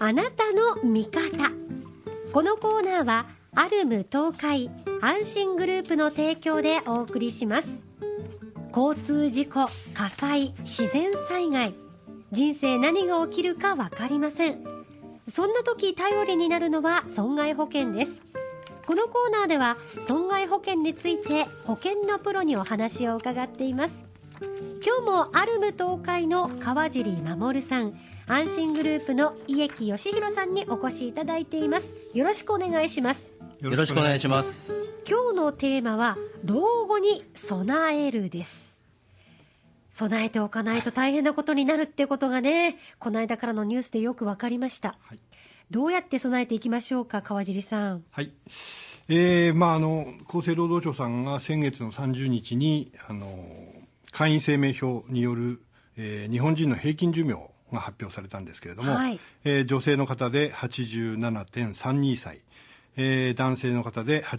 あなたの味方。このコーナーはアルム東海安心グループの提供でお送りします。交通事故、火災、自然災害、人生何が起きるか分かりません。そんな時頼りになるのは損害保険です。このコーナーでは損害保険について保険のプロにお話を伺っています。今日もアルム東海の川尻守さん、安心グループの家木義弘さんにお越しいただいています。よろしくお願いします。 よろしくお願いします。 今日のテーマは老後に備えるです。備えておかないと大変なことになるってことがね、この間からのニュースでよく分かりました、はい、どうやって備えていきましょうか、川尻さん。 はい、厚生労働省さんが先月の30日に会員生命表による、日本人の平均寿命が発表されたんですけれども、はい、女性の方で 87.32 歳、男性の方で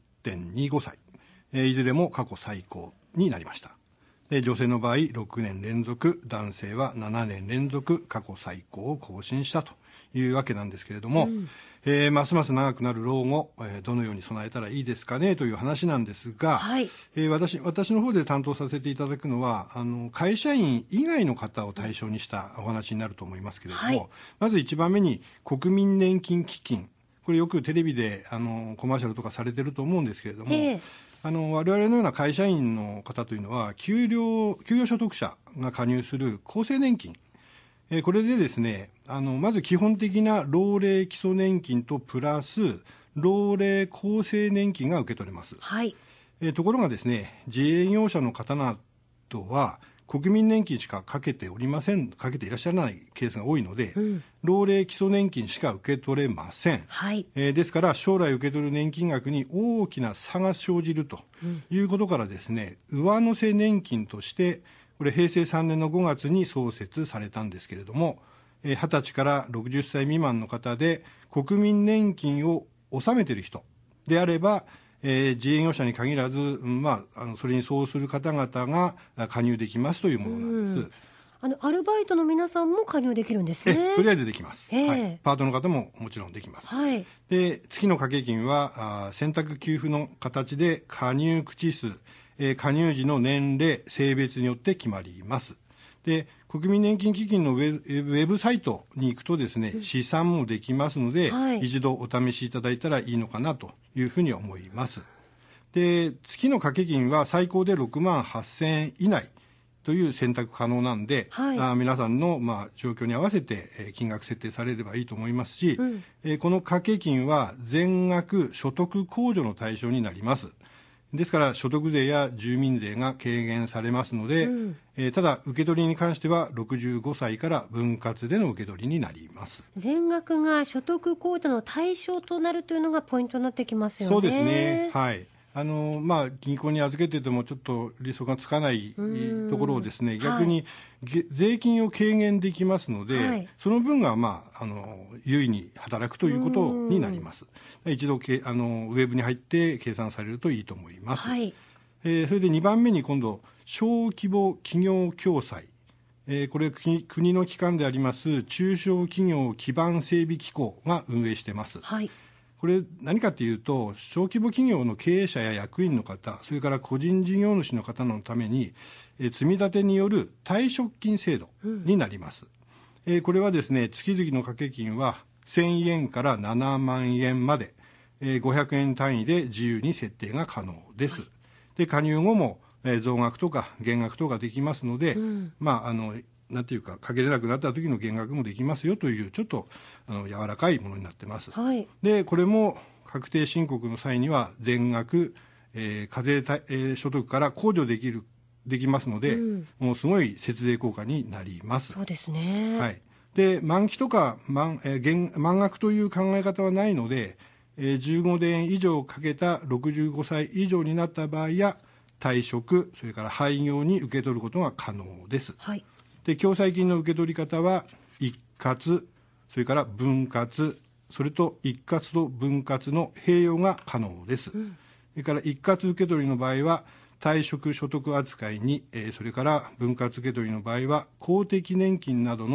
81.25 歳、いずれも過去最高になりました。女性の場合6年連続、男性は7年連続過去最高を更新したというわけなんですけれども、ますます長くなる老後、どのように備えたらいいですかねという話なんですが、はい、私の方で担当させていただくのは会社員以外の方を対象にしたお話になると思いますけれども、はい、まず1番目に国民年金基金、これよくテレビでコマーシャルとかされてると思うんですけれども、我々のような会社員の方というのは給与所得者が加入する厚生年金、これでですね、まず基本的な老齢基礎年金とプラス老齢厚生年金が受け取れます、はい。ところがですね、自営業者の方などは国民年金しかかけていらっしゃらないケースが多いので、老齢基礎年金しか受け取れません、はい。ですから将来受け取る年金額に大きな差が生じるということからですね、上乗せ年金としてこれ平成3年の5月に創設されたんですけれども、20歳から60歳未満の方で国民年金を納めている人であれば、自営業者に限らず、それに相応する方々が加入できますというものなんです。 アルバイトの皆さんも加入できるんですね。 とりあえずできます、はい。パートの方ももちろんできます、はい。で、月の掛け金は選択給付の形で加入口数、加入時の年齢、性別によって決まります。で、国民年金基金のウェブサイトに行くとですね、試算もできますので、はい、一度お試しいただいたらいいのかなというふうに思います。で、月の掛け金は最高で6万8000円以内という選択可能なんで、はい、皆さんの状況に合わせて金額設定されればいいと思いますし、この掛け金は全額所得控除の対象になります。ですから所得税や住民税が軽減されますので、ただ受け取りに関しては65歳から分割での受け取りになります。 全額が所得控除の対象となるというのがポイントになってきますよね。 そうですね、はい。銀行に預けててもちょっと利息がつかないところをですね、逆に、税金を軽減できますので、はい、その分が、優位に働くということになります。一度ウェブに入って計算されるといいと思います、はい。それで2番目に今度小規模企業共済、これ国の機関であります中小企業基盤整備機構が運営しています、はい。これ何かというと、小規模企業の経営者や役員の方、それから個人事業主の方のために積み立てによる退職金制度になります、これはですね、月々の掛け金は1000円から7万円まで、500円単位で自由に設定が可能です、はい。で、加入後も増額とか減額とかできますので、なんていうか、かけれなくなった時の減額もできますよという、ちょっと柔らかいものになってます、はい。で、これも確定申告の際には全額、課税所得から控除できますので、もうすごい節税効果になります。 そうですね、 はい。で、満期とか満額という考え方はないので、15年以上かけた65歳以上になった場合や退職、それから廃業に受け取ることが可能です、はい。で、共済金の受け取り方は一括、それから分割、それと一括と分割の併用が可能です、それから一括受け取りの場合は退職所得扱いに、それから分割受け取りの場合は公的年金などの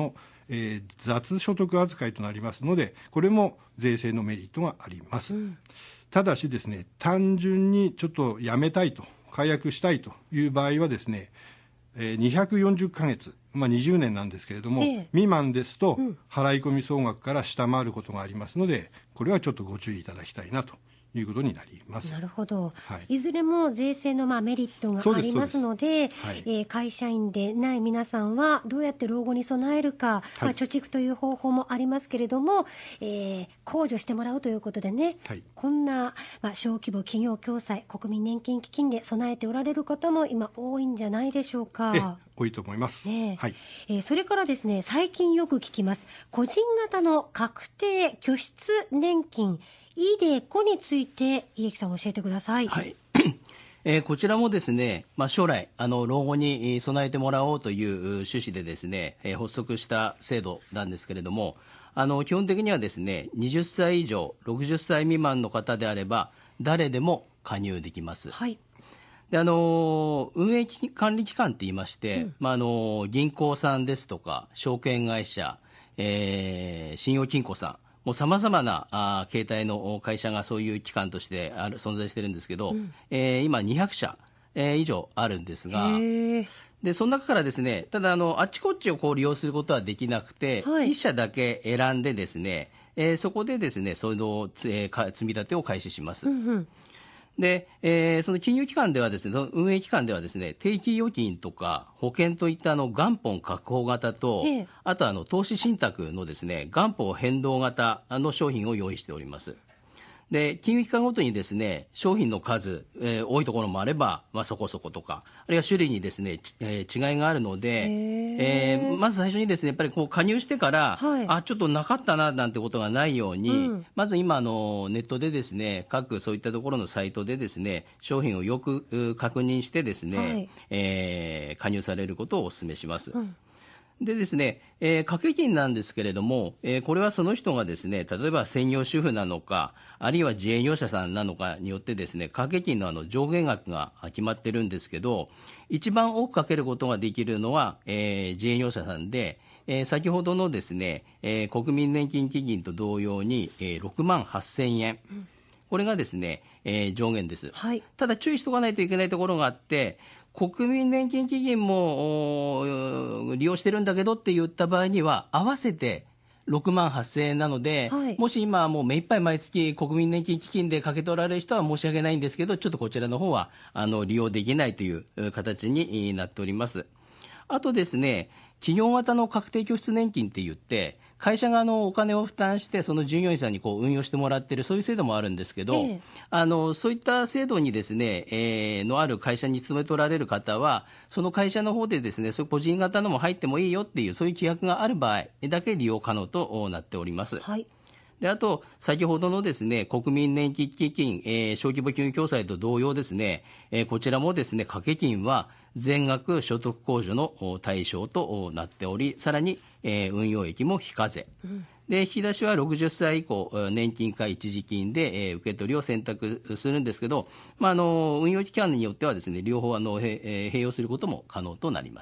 雑所得扱いとなりますので、これも税制のメリットがあります。ただしですね、単純にちょっとやめたいと、解約したいという場合はですね、240ヶ月、20年なんですけれども、未満ですと払い込み総額から下回ることがありますので、これはちょっとご注意いただきたいなということになります。 なるほど、いずれも税制のメリットがありますので、会社員でない皆さんはどうやって老後に備えるか、貯蓄という方法もありますけれども、控除してもらうということでね、こんな、小規模企業共済国民年金基金で備えておられる方も今多いんじゃないでしょうか。 多いと思います、 それからですね、最近よく聞きます個人型の確定拠出年金iDeCoについて家木さん教えてください。 こちらもですね、将来老後に備えてもらおうという趣旨でですね、発足した制度なんですけれども、基本的にはですね、20歳以上60歳未満の方であれば誰でも加入できます。で運営管理機関って言いまして、銀行さんですとか証券会社、信用金庫さん、もうさまざまな形態の会社がそういう機関として存在してるんですけど、今200社、以上あるんですが、でその中からですね、ただあっちこっちを利用することはできなくて、1社だけ選んでですね、そこでですね、その積み立てを開始します。で、その金融機関ではですね、運営機関ではですね、定期預金とか保険といった元本確保型と、あと投資信託のですね、元本変動型の商品を用意しております。で、金融機関ごとにですね、商品の数、多いところもあれば、そこそことか、あるいは種類にですね、違いがあるので、まず最初にですね、やっぱり加入してから、ちょっとなかったななんてことがないように、まず今ネットでですね、各そういったところのサイトでですね、商品をよく確認してですね、加入されることをお勧めします。でですね、掛け金なんですけれども、これはその人がですね、例えば専業主婦なのか、あるいは自営業者さんなのかによってですね、掛け金の上限額が決まってるんですけど、一番多くかけることができるのは、自営業者さんで、先ほどのですね、国民年金基金と同様に、6万8000円。これがですね、上限です。ただ注意しておかないといけないところがあって、国民年金基金も利用してるんだけどって言った場合には合わせて6万8000円なので、もし今もう目いっぱい毎月国民年金基金でかけておられる人は申し訳ないんですけど、ちょっとこちらの方は利用できないという形になっております。あとですね、企業型の確定拠出年金って言って会社がお金を負担してその従業員さんに運用してもらっている、そういう制度もあるんですけど、そういった制度にですね、のある会社に勤めておられる方は、その会社の方でですね、そういう個人型のも入ってもいいよっていう、そういう規約がある場合だけ利用可能となっております。であと先ほどのですね、国民年金基金、小規模金融共済と同様ですね、こちらもですね、掛け金は全額所得控除の対象となっており、さらに、運用益も非課税、で引き出しは60歳以降年金か一時金で、受け取りを選択するんですけど、運用期間によってはですね、両方併用することも可能となります。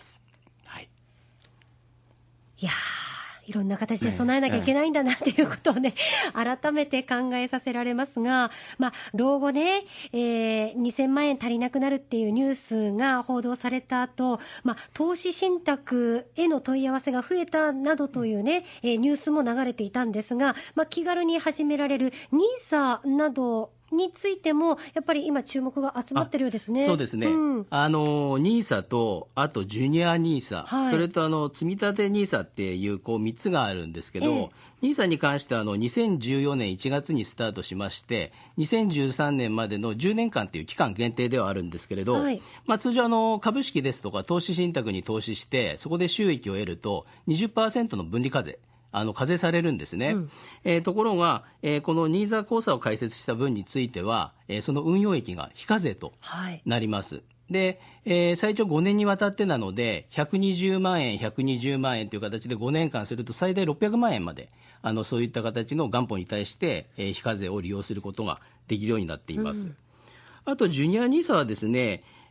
いやいろんな形で備えなきゃいけないんだなということをね、改めて考えさせられますが、老後ね、2000万円足りなくなるっていうニュースが報道された後、投資信託への問い合わせが増えたなどというね、ニュースも流れていたんですが、気軽に始められる NISA などについてもやっぱり今注目が集まってるようですね。 そうですね、NISA とあとジュニア NISA、それと積み立て NISA っていう3つがあるんですけど、NISA に関しては2014年1月にスタートしまして、2013年までの10年間という期間限定ではあるんですけれど、通常株式ですとか投資信託に投資してそこで収益を得ると 20% の分離課税課税されるんですね。ところが、このNISA口座を開設した分については、その運用益が非課税となります。で、最長5年にわたってなので、120万円、120万円という形で5年間すると最大600万円まで、そういった形の元本に対して、非課税を利用することができるようになっています。あと、ジュニアNISAはですね、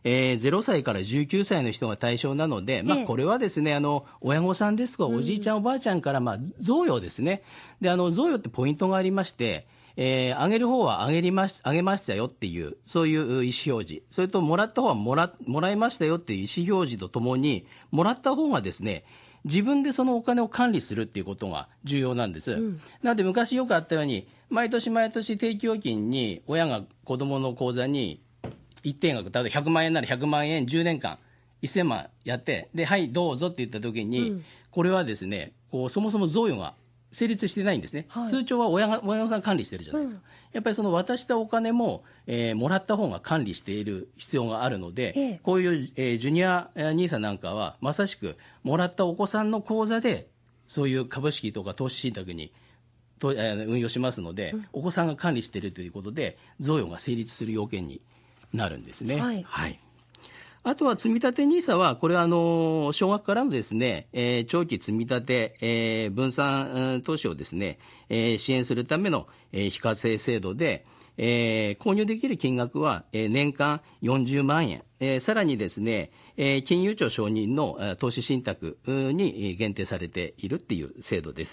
0歳から19歳の人が対象なので、これはですね、親御さんですとか、おじいちゃん、おばあちゃんから、贈与ですね。で、贈与ってポイントがありまして、あげる方はあげましたよっていう、そういう意思表示。それと、もらった方はもらいましたよっていう意思表示とともに、もらった方がですね、自分でそのお金を管理するっていうことが重要なんです。なので、昔よくあったように、毎年毎年定期預金に、親が子供の口座に、一定額、例えば100万円なら100万円10年間、1000万やって、で、はい、どうぞって言ったときに、これはですね、そもそも贈与が成立してないんですね。通帳は親御さん管理してるじゃないですか。やっぱりその渡したお金も、もらった方が管理している必要があるので、こういう、ジュニアNISAなんかは、まさしく、もらったお子さんの口座で、そういう株式とか投資信託に、運用しますので、お子さんが管理しているということで、贈与が成立する要件になるんですね。あとは積立 NISA は、これは少額からのですね、長期積立、分散投資をですね、支援するための、非課税制度で、購入できる金額は、年間40万円、さらにですね、金融庁承認の投資信託に限定されているっていう制度です。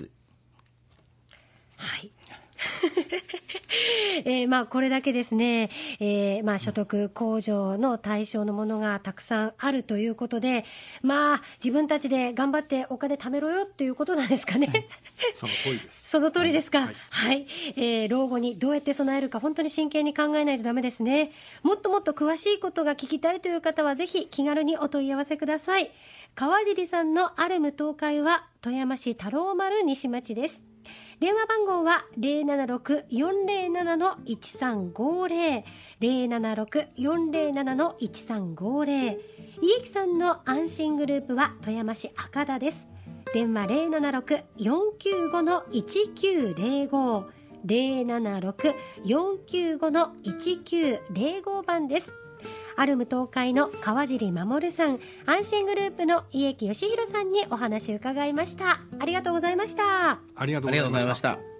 これだけですね、所得控除の対象のものがたくさんあるということで、自分たちで頑張ってお金貯めろよっていうことなんですかね。 その通りです。 その通りですか。老後にどうやって備えるか本当に真剣に考えないとダメですね。もっともっと詳しいことが聞きたいという方はぜひ気軽にお問い合わせください。川尻さんのアルム東海は富山市太郎丸西町です。電話番号は 076-407-1350 076-407-1350。家木さんの安心グループは富山市赤田です。電話 076-495-1905 076-495-1905 番です。アルム東海の川尻守さん、安心グループの家木義弘さんにお話を伺いました。ありがとうございました。 ありがとうございました。